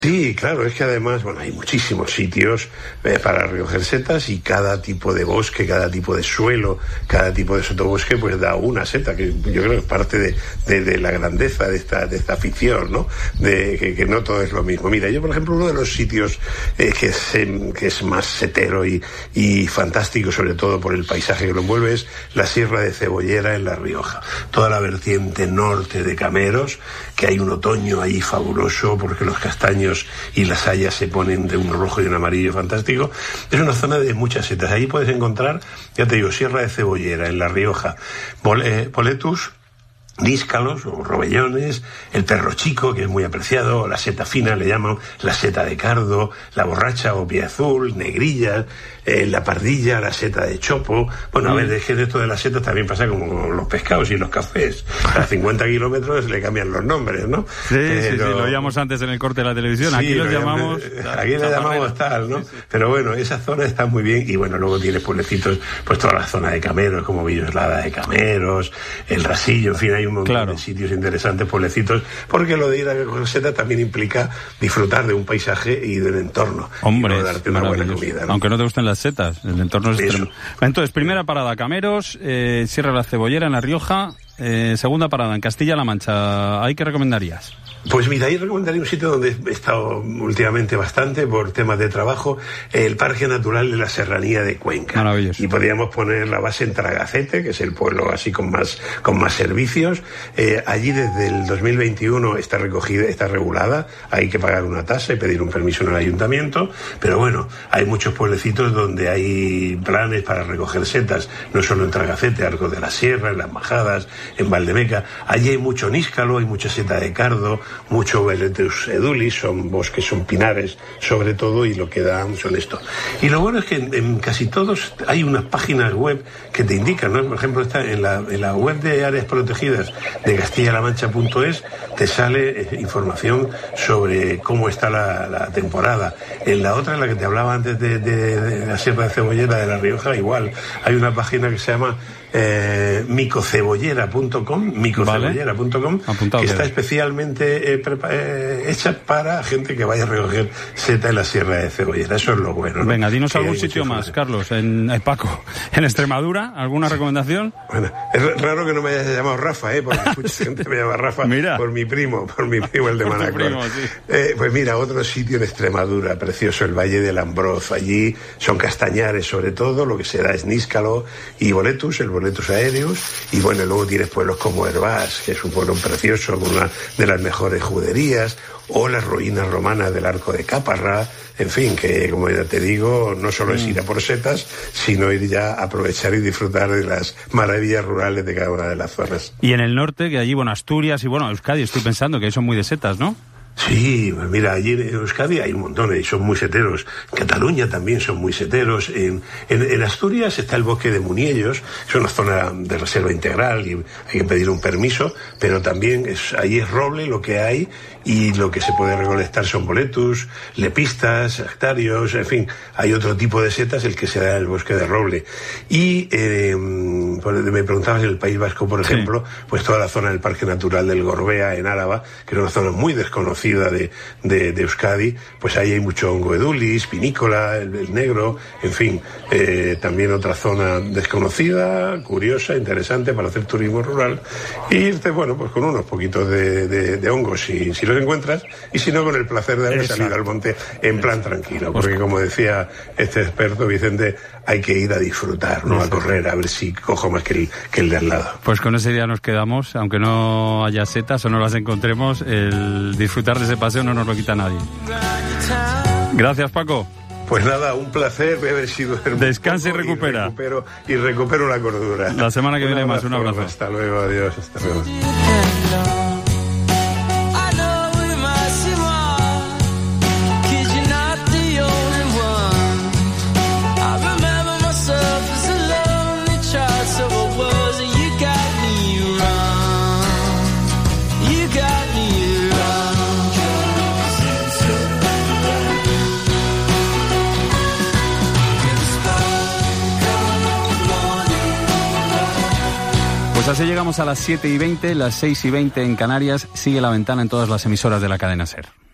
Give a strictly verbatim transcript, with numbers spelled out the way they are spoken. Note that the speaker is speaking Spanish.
Sí, claro, es que además, bueno, hay muchísimos sitios eh, para recoger setas y cada tipo de bosque, cada tipo de suelo, cada tipo de sotobosque, pues da una seta, que yo creo que es parte de, de, de la grandeza de esta, de esta afición, ¿no? De que, que no todo es lo mismo. Mira, yo, por ejemplo, uno de los sitios eh, que, es, eh, que es más setero y, y fantástico, sobre todo por el paisaje que lo envuelve, es la Sierra de Cebollera en La Rioja. Toda la vertiente norte de Cameros, que hay un otoño ahí fabuloso, porque los castaños y las hayas se ponen de un rojo y un amarillo fantástico. Es una zona de muchas setas. Ahí puedes encontrar, ya te digo, Sierra de Cebollera en La Rioja, Bol- eh, Boletus, níscalos o robellones, el perro chico, que es muy apreciado, la seta fina le llaman, la seta de cardo, la borracha o pie azul, negrillas, eh, la pardilla, la seta de chopo. Bueno, mm. a ver, es que esto de las setas también pasa como con los pescados y los cafés. A cincuenta kilómetros le cambian los nombres, ¿no? Sí, Pero... sí, sí, lo oíamos antes en el corte de la televisión. Sí, aquí los llamamos... Aquí le llamamos tal, ¿no? Sí, sí. Pero bueno, esa zona está muy bien y bueno, luego tienes pueblecitos, pues toda la zona de Cameros, como Villoslada de Cameros, el Rasillo, en fin, hay un montón claro. de sitios interesantes, pueblecitos, porque lo de ir a recoger setas también implica disfrutar de un paisaje y del entorno. Hombre, y no darte una buena comida, ¿no? Aunque no te gusten las setas, el entorno es extremo. Entonces, primera parada, Cameros, eh, Sierra de la Cebollera en La Rioja, eh, segunda parada, en Castilla-La Mancha. ¿Ahí qué recomendarías? Pues mira, ahí recomendaría un sitio donde he estado últimamente bastante por temas de trabajo, el Parque Natural de la Serranía de Cuenca. Maravilloso. Y podríamos poner la base en Tragacete, que es el pueblo así con más con más servicios. Eh, allí desde el dos mil veintiuno está recogida, está regulada, hay que pagar una tasa y pedir un permiso en el ayuntamiento, pero bueno, hay muchos pueblecitos donde hay planes para recoger setas, no solo en Tragacete, Arcos de la Sierra, en Las Majadas, en Valdemeca. Allí hay mucho níscalo, hay mucha seta de cardo, mucho Boletus edulis, son bosques, son pinares sobre todo, y lo que dan son esto. Y lo bueno es que en, en casi todos hay unas páginas web que te indican, ¿no? Por ejemplo, está en la, en la web de áreas protegidas de castilla la mancha punto es, te sale eh, información sobre cómo está la, la temporada. En la otra, en la que te hablaba antes de, de, de la Sierra de Cebollera de La Rioja, igual, hay una página que se llama Eh, micocebollera punto com, micocebollera punto com, vale. que está especialmente eh, prepa- eh, hecha para gente que vaya a recoger seta en la Sierra de Cebollera. Eso es lo bueno, ¿no? Venga, dinos que algún sitio más, fuera. Carlos, en eh, Paco, en Extremadura, ¿alguna recomendación? Bueno, es raro que no me hayas llamado Rafa, ¿eh? Porque mucha gente me llama Rafa mira. por mi primo, por mi primo el de Manacor. Sí. Eh, pues mira, otro sitio en Extremadura, precioso, el Valle del Ambroz. Allí son castañares sobre todo, lo que se da es níscalo y boletus, el Boletus aéreos, y bueno, luego tienes pueblos como Hervás, que es un pueblo precioso con una de las mejores juderías, o las ruinas romanas del Arco de Caparra, en fin, que como ya te digo, no solo es ir a por setas, sino ir ya a aprovechar y disfrutar de las maravillas rurales de cada una de las zonas. Y en el norte, que allí, bueno, Asturias y bueno, Euskadi, estoy pensando que ahí son muy de setas, ¿no? Sí, mira, allí en Euskadi hay un montón y son muy seteros. En Cataluña también son muy seteros. En, en, en Asturias está el bosque de Muniellos, es una zona de reserva integral y hay que pedir un permiso, pero también es, ahí es roble lo que hay, y lo que se puede recolectar son boletus, lepistas, actarios, en fin, hay otro tipo de setas, el que se da en el bosque de roble. Y eh, me preguntabas en el País Vasco, por ejemplo, sí. pues toda la zona del Parque Natural del Gorbea en Álava, que es una zona muy desconocida De, de, de Euskadi, pues ahí hay mucho hongo edulis, pinícola, el, el negro, en fin, eh, también otra zona desconocida, curiosa, interesante para hacer turismo rural, y irte, bueno, pues con unos poquitos de, de, de hongos si, si los encuentras, y si no, con el placer de haber salido al monte en plan tranquilo, porque como decía este experto Vicente, hay que ir a disfrutar, no a correr, a ver si cojo más que el, que el de al lado. Pues con ese día nos quedamos, aunque no haya setas o no las encontremos, el disfrutar de ese paseo no nos lo quita nadie. Gracias, Paco. Pues nada, un placer haber sido hermoso. Descansa y recupera. Y recupero, y recupero la cordura. La semana que viene más, un abrazo. Hasta luego, adiós, hasta luego. Pues así llegamos a las siete y veinte, las seis y veinte en Canarias. Sigue La Ventana en todas las emisoras de la cadena SER.